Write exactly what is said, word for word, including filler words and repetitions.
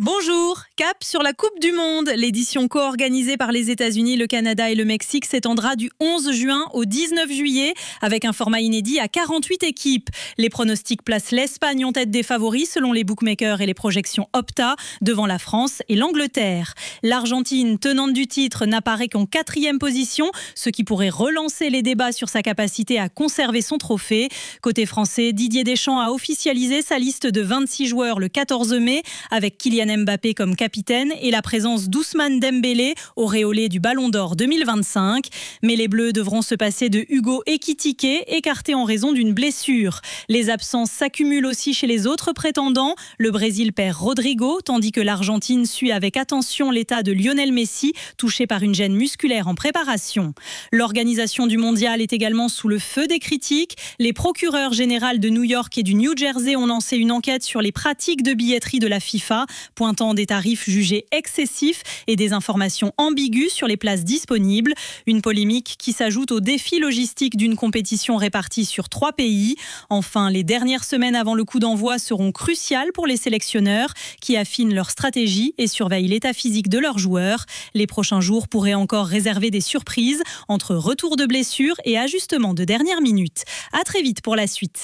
Bonjour, cap sur la Coupe du Monde. L'édition co-organisée par les États-Unis, le Canada et le Mexique s'étendra du onze juin au dix-neuf juillet avec un format inédit à quarante-huit équipes. Les pronostics placent l'Espagne en tête des favoris selon les bookmakers et les projections Opta devant la France et l'Angleterre. L'Argentine, tenante du titre, n'apparaît qu'en quatrième position, ce qui pourrait relancer les débats sur sa capacité à conserver son trophée. Côté français, Didier Deschamps a officialisé sa liste de vingt-six joueurs le quatorze mai avec Kylian Mbappé comme capitaine et la présence d'Ousmane Dembélé, auréolé du Ballon d'Or deux mille vingt-cinq. Mais les Bleus devront se passer de Hugo Ekitike, écarté en raison d'une blessure. Les absences s'accumulent aussi chez les autres prétendants. Le Brésil perd Rodrigo, tandis que l'Argentine suit avec attention l'état de Lionel Messi, touché par une gêne musculaire en préparation. L'organisation du mondial est également sous le feu des critiques. Les procureurs généraux de New York et du New Jersey ont lancé une enquête sur les pratiques de billetterie de la FIFA, pointant des tarifs jugés excessifs et des informations ambiguës sur les places disponibles. Une polémique qui s'ajoute au défi logistique d'une compétition répartie sur trois pays. Enfin, les dernières semaines avant le coup d'envoi seront cruciales pour les sélectionneurs qui affinent leur stratégie et surveillent l'état physique de leurs joueurs. Les prochains jours pourraient encore réserver des surprises entre retour de blessures et ajustements de dernière minute. À très vite pour la suite.